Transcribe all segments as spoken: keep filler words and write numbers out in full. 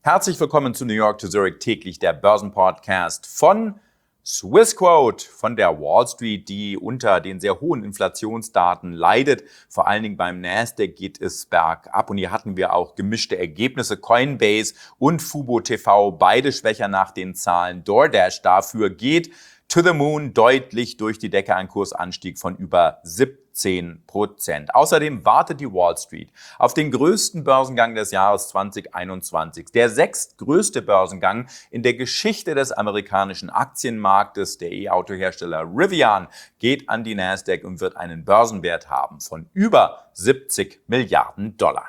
Herzlich willkommen zu New York to Zurich täglich, der Börsenpodcast von Swissquote, von der Wall Street, die unter den sehr hohen Inflationsdaten leidet. Vor allen Dingen beim Nasdaq geht es bergab und hier hatten wir auch gemischte Ergebnisse. Coinbase und Fubo T V, beide schwächer nach den Zahlen. DoorDash dafür geht to the moon, deutlich durch die Decke, ein Kursanstieg von über siebzehn Prozent. Außerdem wartet die Wall Street auf den größten Börsengang des Jahres zwanzig einundzwanzig. Der sechstgrößte Börsengang in der Geschichte des amerikanischen Aktienmarktes. Der E-Auto-Hersteller Rivian geht an die Nasdaq und wird einen Börsenwert haben von über siebzig Milliarden Dollar.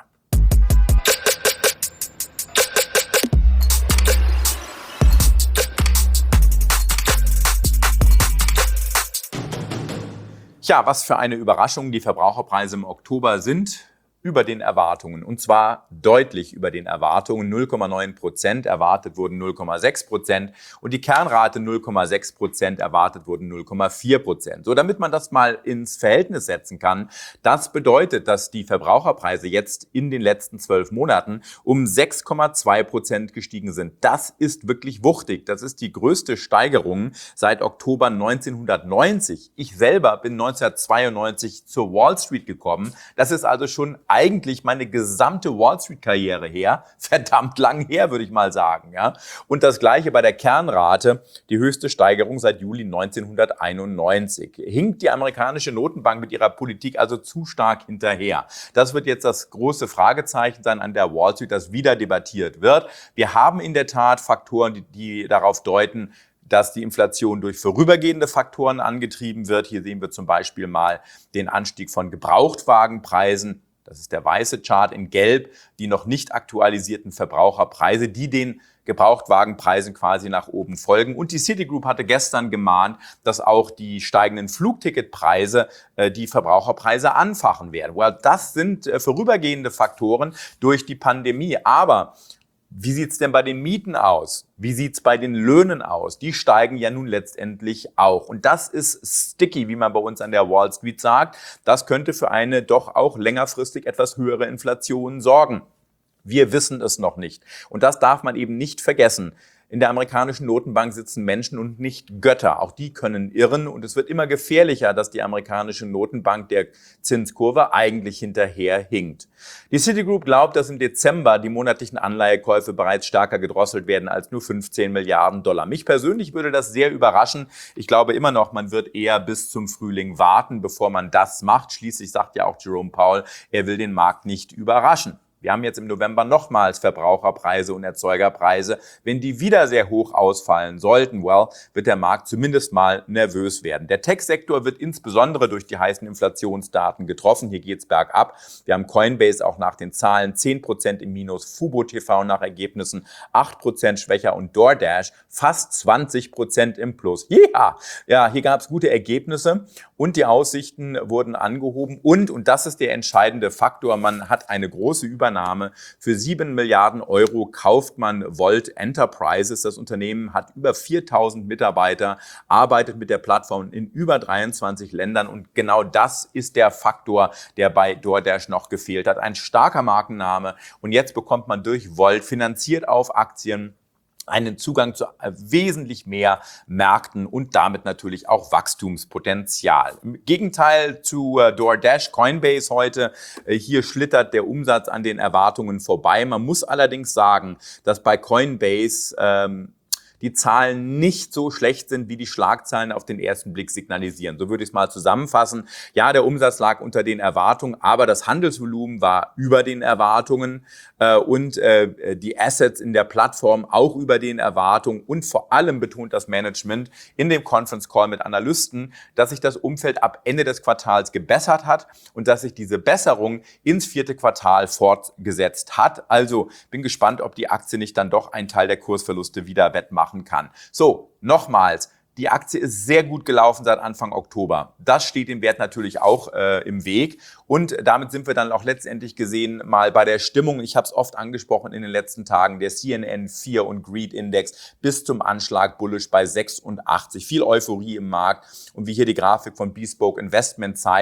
Ja, was für eine Überraschung. Die Verbraucherpreise im Oktober sind über den Erwartungen, und zwar deutlich über den Erwartungen. null Komma neun Prozent, erwartet wurden null Komma sechs Prozent und die Kernrate null Komma sechs Prozent, erwartet wurden null Komma vier Prozent. So, damit man das mal ins Verhältnis setzen kann, das bedeutet, dass die Verbraucherpreise jetzt in den letzten zwölf Monaten um sechs Komma zwei Prozent gestiegen sind. Das ist wirklich wuchtig. Das ist die größte Steigerung seit Oktober neunzehnhundertneunzig. Ich selber bin neunzehnhundertzweiundneunzig zur Wall Street gekommen. Das ist also schon eigentlich meine gesamte Wall Street Karriere her, verdammt lang her, würde ich mal sagen, ja. Und das Gleiche bei der Kernrate, die höchste Steigerung seit Juli neunzehnhunderteinundneunzig. Hinkt die amerikanische Notenbank mit ihrer Politik also zu stark hinterher? Das wird jetzt das große Fragezeichen sein an der Wall Street, das wieder debattiert wird. Wir haben in der Tat Faktoren, die, die darauf deuten, dass die Inflation durch vorübergehende Faktoren angetrieben wird. Hier sehen wir zum Beispiel mal den Anstieg von Gebrauchtwagenpreisen. Das ist der weiße Chart in Gelb, die noch nicht aktualisierten Verbraucherpreise, die den Gebrauchtwagenpreisen quasi nach oben folgen. Und die Citigroup hatte gestern gemahnt, dass auch die steigenden Flugticketpreise äh, die Verbraucherpreise anfachen werden. Well, das sind äh, vorübergehende Faktoren durch die Pandemie. Aber wie sieht's denn bei den Mieten aus? Wie sieht's bei den Löhnen aus? Die steigen ja nun letztendlich auch. Und das ist sticky, wie man bei uns an der Wall Street sagt. Das könnte für eine doch auch längerfristig etwas höhere Inflation sorgen. Wir wissen es noch nicht. Und das darf man eben nicht vergessen. In der amerikanischen Notenbank sitzen Menschen und nicht Götter. Auch die können irren und es wird immer gefährlicher, dass die amerikanische Notenbank der Zinskurve eigentlich hinterher hinkt. Die Citigroup glaubt, dass im Dezember die monatlichen Anleihekäufe bereits stärker gedrosselt werden als nur fünfzehn Milliarden Dollar. Mich persönlich würde das sehr überraschen. Ich glaube immer noch, man wird eher bis zum Frühling warten, bevor man das macht. Schließlich sagt ja auch Jerome Powell, er will den Markt nicht überraschen. Wir haben jetzt im November nochmals Verbraucherpreise und Erzeugerpreise. Wenn die wieder sehr hoch ausfallen sollten, well, wird der Markt zumindest mal nervös werden. Der Tech-Sektor wird insbesondere durch die heißen Inflationsdaten getroffen. Hier geht's bergab. Wir haben Coinbase auch nach den Zahlen zehn Prozent im Minus, Fubo T V nach Ergebnissen acht Prozent schwächer und DoorDash fast zwanzig Prozent im Plus. Ja, ja, hier gab's gute Ergebnisse und die Aussichten wurden angehoben. Und, und das ist der entscheidende Faktor, man hat eine große Übernahme. Für sieben Milliarden Euro kauft man Volt Enterprises. Das Unternehmen hat über viertausend Mitarbeiter, arbeitet mit der Plattform in über dreiundzwanzig Ländern. Und genau das ist der Faktor, der bei DoorDash noch gefehlt hat. Ein starker Markenname. Und jetzt bekommt man durch Volt, finanziert auf Aktien, einen Zugang zu wesentlich mehr Märkten und damit natürlich auch Wachstumspotenzial. Im Gegenteil zu DoorDash, Coinbase heute, hier schlittert der Umsatz an den Erwartungen vorbei. Man muss allerdings sagen, dass bei Coinbase ähm, die Zahlen nicht so schlecht sind, wie die Schlagzeilen auf den ersten Blick signalisieren. So würde ich es mal zusammenfassen. Ja, der Umsatz lag unter den Erwartungen, aber das Handelsvolumen war über den Erwartungen äh, und äh, die Assets in der Plattform auch über den Erwartungen und vor allem betont das Management in dem Conference Call mit Analysten, dass sich das Umfeld ab Ende des Quartals gebessert hat und dass sich diese Besserung ins vierte Quartal fortgesetzt hat. Also bin gespannt, ob die Aktie nicht dann doch einen Teil der Kursverluste wieder wettmacht kann. So, nochmals, die Aktie ist sehr gut gelaufen seit Anfang Oktober. Das steht dem Wert natürlich auch äh, im Weg. Und damit sind wir dann auch letztendlich gesehen mal bei der Stimmung. Ich habe es oft angesprochen in den letzten Tagen. Der C N N Fear und Greed Index bis zum Anschlag bullish bei sechsundachtzig. Viel Euphorie im Markt. Und wie hier die Grafik von Bespoke Investment zeigt,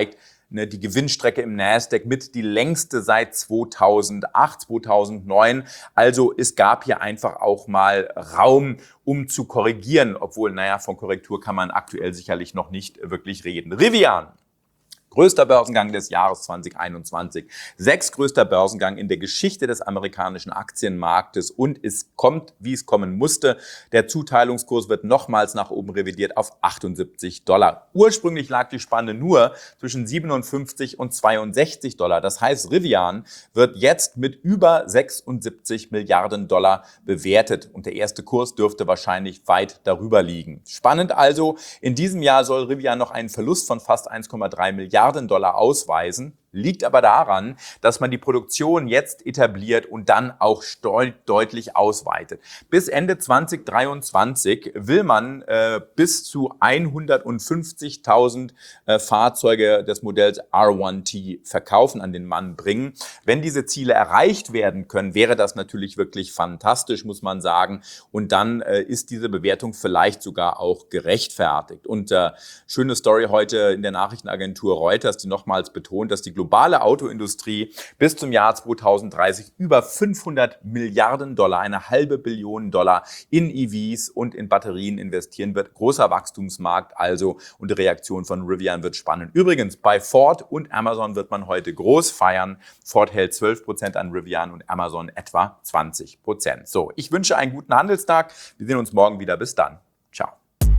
ne, die Gewinnstrecke im Nasdaq mit die längste seit zweitausendacht, zweitausendneun. Also es gab hier einfach auch mal Raum, um zu korrigieren, obwohl, naja, von Korrektur kann man aktuell sicherlich noch nicht wirklich reden. Rivian. Größter Börsengang des Jahres zwanzig einundzwanzig. Sechstgrößter Börsengang in der Geschichte des amerikanischen Aktienmarktes und es kommt, wie es kommen musste. Der Zuteilungskurs wird nochmals nach oben revidiert auf achtundsiebzig Dollar. Ursprünglich lag die Spanne nur zwischen siebenundfünfzig und zweiundsechzig Dollar. Das heißt, Rivian wird jetzt mit über sechsundsiebzig Milliarden Dollar bewertet und der erste Kurs dürfte wahrscheinlich weit darüber liegen. Spannend also, in diesem Jahr soll Rivian noch einen Verlust von fast eins Komma drei Milliarden Dollar ausweisen, liegt aber daran, dass man die Produktion jetzt etabliert und dann auch deutlich ausweitet. Bis Ende zwanzig dreiundzwanzig will man äh, bis zu hundertfünfzigtausend äh, Fahrzeuge des Modells R eins T verkaufen, an den Mann bringen. Wenn diese Ziele erreicht werden können, wäre das natürlich wirklich fantastisch, muss man sagen. Und dann äh, ist diese Bewertung vielleicht sogar auch gerechtfertigt. Und äh, schöne Story heute in der Nachrichtenagentur Reuters, die nochmals betont, dass die globale Autoindustrie bis zum Jahr zweitausenddreißig über fünfhundert Milliarden Dollar, eine halbe Billion Dollar in E Vs und in Batterien investieren wird. Großer Wachstumsmarkt also und die Reaktion von Rivian wird spannend. Übrigens, bei Ford und Amazon wird man heute groß feiern. Ford hält zwölf Prozent an Rivian und Amazon etwa zwanzig Prozent. So, ich wünsche einen guten Handelstag. Wir sehen uns morgen wieder. Bis dann. Ciao.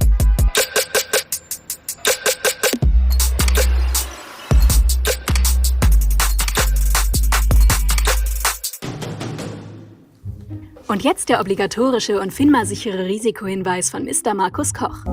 Und jetzt der obligatorische und FINMA-sichere Risikohinweis von Mister Markus Koch.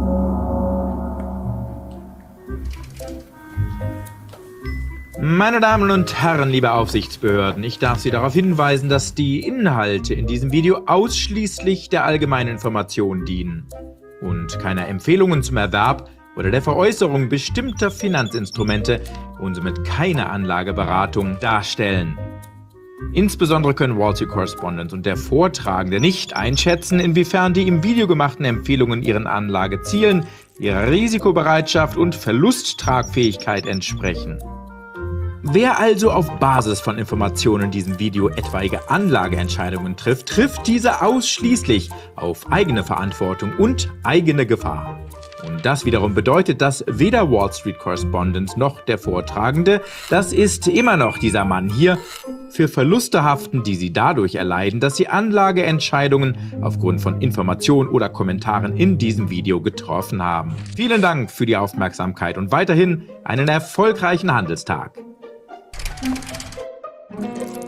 Meine Damen und Herren, liebe Aufsichtsbehörden, ich darf Sie darauf hinweisen, dass die Inhalte in diesem Video ausschließlich der allgemeinen Information dienen und keiner Empfehlungen zum Erwerb oder der Veräußerung bestimmter Finanzinstrumente und somit keine Anlageberatung darstellen. Insbesondere können Wall Street Correspondent und der Vortragende nicht einschätzen, inwiefern die im Video gemachten Empfehlungen ihren Anlagezielen, ihrer Risikobereitschaft und Verlusttragfähigkeit entsprechen. Wer also auf Basis von Informationen in diesem Video etwaige Anlageentscheidungen trifft, trifft diese ausschließlich auf eigene Verantwortung und eigene Gefahr. Und das wiederum bedeutet, dass weder Wall Street Correspondent noch der Vortragende, das ist immer noch dieser Mann hier, für Verluste haften, die sie dadurch erleiden, dass sie Anlageentscheidungen aufgrund von Informationen oder Kommentaren in diesem Video getroffen haben. Vielen Dank für die Aufmerksamkeit und weiterhin einen erfolgreichen Handelstag.